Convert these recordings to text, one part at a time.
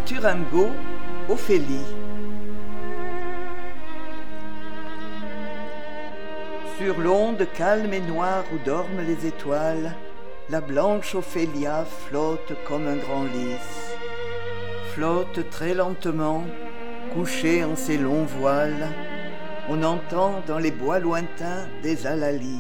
Arthur Rimbaud, Ophélie. Sur l'onde calme et noire où dorment les étoiles, la blanche Ophélia flotte comme un grand lys. Flotte très lentement, couchée en ses longs voiles, on entend dans les bois lointains des alalis.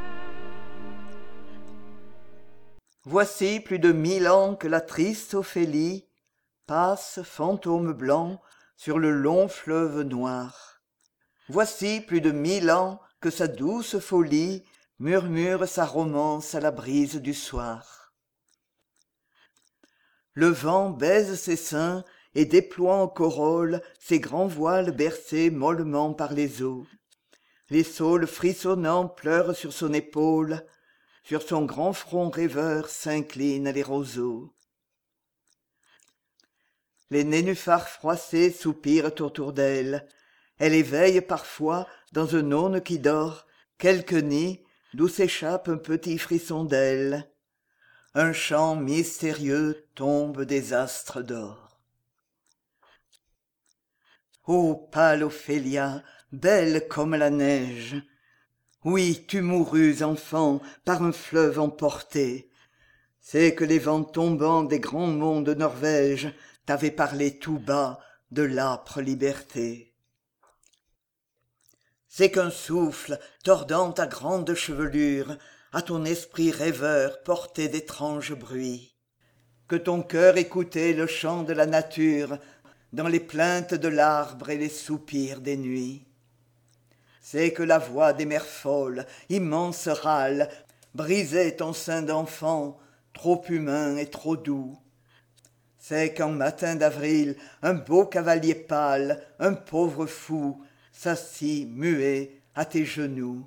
Voici plus de 1000 ans que la triste Ophélie passe, fantôme blanc, sur le long fleuve noir. Voici plus de 1000 ans que sa douce folie murmure sa romance à la brise du soir. Le vent baise ses seins et déploie en corolle ses grands voiles bercés mollement par les eaux. Les saules frissonnants pleurent sur son épaule, sur son grand front rêveur s'inclinent les roseaux. Les nénuphars froissés soupirent autour d'elle. Elle éveille parfois, dans un aune qui dort, quelque nid d'où s'échappe un petit frisson d'aile. Un chant mystérieux tombe des astres d'or. Ô pâle Ophélia, belle comme la neige! Oui, tu mourus, enfant, par un fleuve emporté. C'est que les vents tombants des grands monts de Norvège t'avaient parlé tout bas de l'âpre liberté. C'est qu'un souffle, tordant ta grande chevelure, à ton esprit rêveur portait d'étranges bruits. Que ton cœur écoutait le chant de la nature, dans les plaintes de l'arbre et les soupirs des nuits. C'est que la voix des mers folles, immense râle, brisait ton sein d'enfant, trop humain et trop doux. C'est qu'en matin d'avril, un beau cavalier pâle, un pauvre fou, s'assit muet à tes genoux.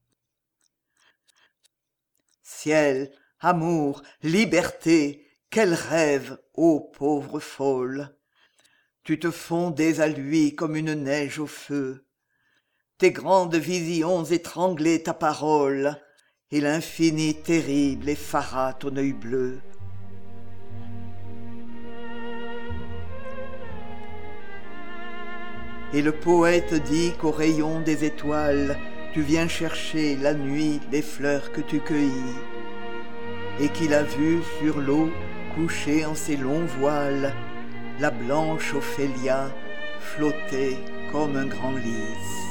Ciel, amour, liberté, quel rêve, ô pauvre folle! Tu te fondais à lui comme une neige au feu. Tes grandes visions étranglaient ta parole, et l'infini terrible effara ton œil bleu. Et le poète dit qu'au rayon des étoiles, tu viens chercher la nuit les fleurs que tu cueillis, et qu'il a vu sur l'eau, couchée en ses longs voiles, la blanche Ophélia flotter comme un grand lys.